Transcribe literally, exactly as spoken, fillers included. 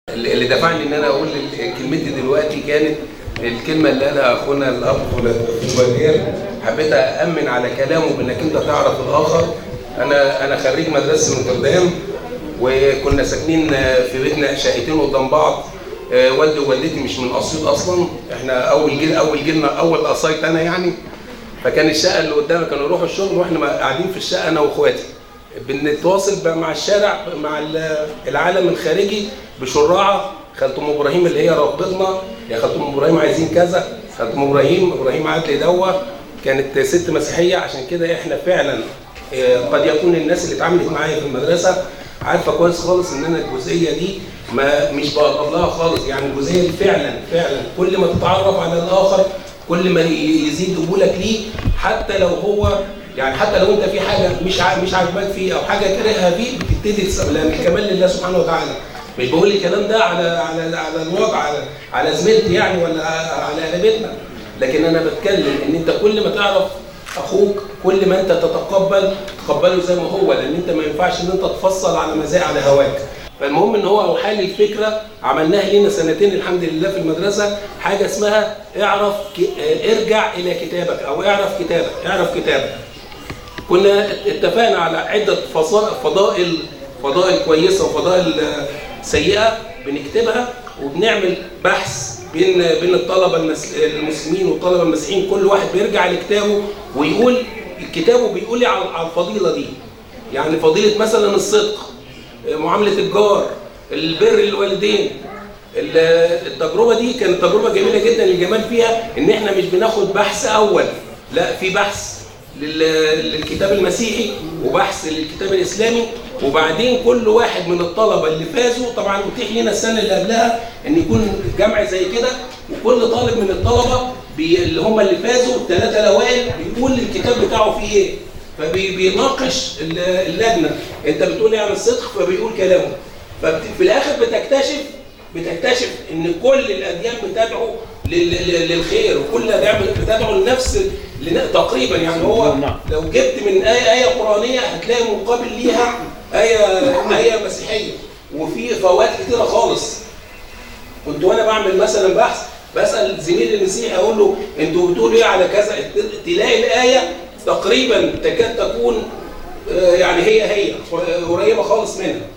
اللي دفعني ان انا اقول كلمتي دلوقتي كانت الكلمه اللي قالها اخونا الاب فلاديمير. حبيت امن على كلامه بانك انت تعرف الاخر. انا انا خريج مدرسه نوتردام، وكنا ساكنين في بيتنا شقتين قدام بعض. والدي ووالدتي مش من اسيوط اصلا، احنا اول جيل اول جيلنا اول قصايت انا يعني. فكان الشقه اللي قدامنا كانوا يروحوا الشغل واحنا قاعدين في الشقه انا واخواتي بنتواصل مع الشارع مع العالم الخارجي بشراعه. خالته ام ابراهيم اللي هي رافضتنا، يا خالته ام ابراهيم عايزين كذا، خالته ام ابراهيم ابراهيم عدلي دوه كانت ست مسيحيه. عشان كده احنا فعلا قد يكون الناس اللي اتعاملت معايا في المدرسه عارفه كويس خالص ان انا الجزئيه دي ما مش بقرب لها خالص. يعني الجزئيه دي فعلا فعلا كل ما تتعرف على الاخر كل ما يزيد قبولك ليه، حتى لو هو يعني حتى لو انت في حاجه مش مش عاجباك فيه او حاجه كارهها فيه بتبتدي تسلم الكمال لله سبحانه وتعالى. مش بقول الكلام ده على على على الواقع على على زميلتي يعني ولا على قريبتنا، لكن انا بتكلم ان انت كل ما تعرف اخوك كل ما انت تتقبل تقبله زي ما هو، لان انت ما ينفعش ان انت تفصل على مزاج على هواك. فالمهم ان هو اوحى لي الفكره، عملناها لينا سنتين الحمد لله في المدرسه، حاجه اسمها اعرف ارجع الى كتابك او اعرف كتابك اعرف كتابك. كنا اتفقنا على عده فضائل فضائل كويسه وفضائل سيئه بنكتبها، وبنعمل بحث بين بين الطلبه المسلمين والطلبه المسيحيين، كل واحد بيرجع لكتابه ويقول كتابه بيقول لي على الفضيله دي. يعني فضيله مثلا الصدق، معامله الجار، البر للوالدين. التجربه دي كانت تجربه جميله جدا. الجمال فيها ان احنا مش بناخد بحث اول، لا في بحث للكتاب المسيحي وبحث للكتاب الاسلامي، وبعدين كل واحد من الطلبه اللي فازوا طبعا اتيح لنا السنه اللي قبلها ان يكون جمع زي كده، وكل طالب من الطلبه اللي هم اللي فازوا الثلاثه الاوائل بيقول الكتاب بتاعه فيه ايه، فبيناقش اللجنه. انت بتقول ايه عن الصدق؟ فبيقول كلامه. ففي الاخر بتكتشف بتكتشف ان كل الاديان بتدعو للخير، وكل الاديان بتدعو لنفس تقريبا. يعني هو لو جبت من ايه ايه قرانيه هتلاقي مقابل ليها ايه ايه مسيحيه، وفي فوائد كتيره خالص. كنت وانا بعمل مثلا بحث بسال زميلي المسيحي اقول له انتوا بتقولوا ايه على كذا، تلاقي الايه تقريبا تكاد تكون يعني هي هي قريبه خالص منها.